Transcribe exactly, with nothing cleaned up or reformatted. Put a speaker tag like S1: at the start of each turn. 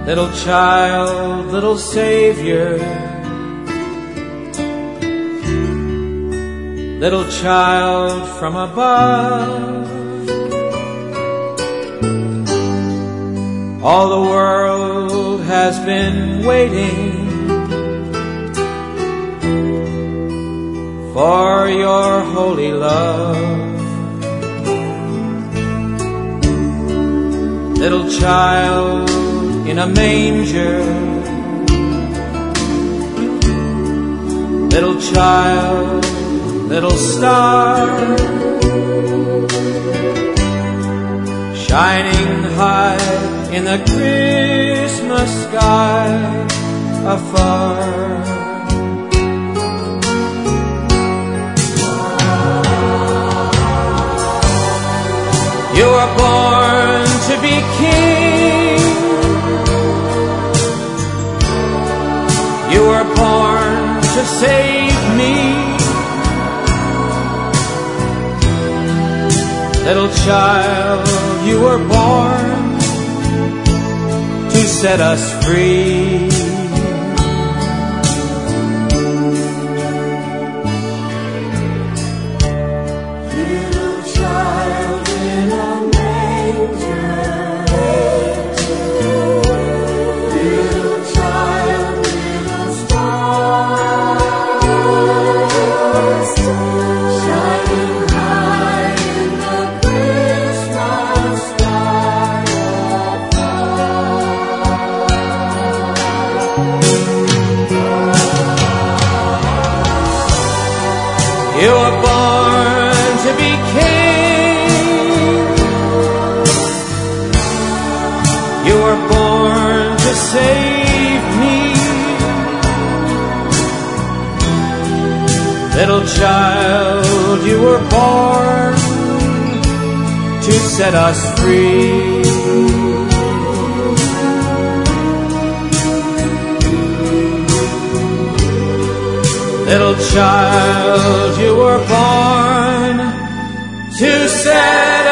S1: Little child, little Savior, little child from above. All the world has been waiting for your holy love. Little child in a manger, little child, little star, shining high in the Christmas sky afar. You were born to be king. You were born to save me. Little child, you were born to set us free.
S2: Little child in a manger, little child, little star, shining high in the Christmas sky above.
S1: You were born to be king. You were born to save me. Little child, you were born to set us free. Little child, you were born to set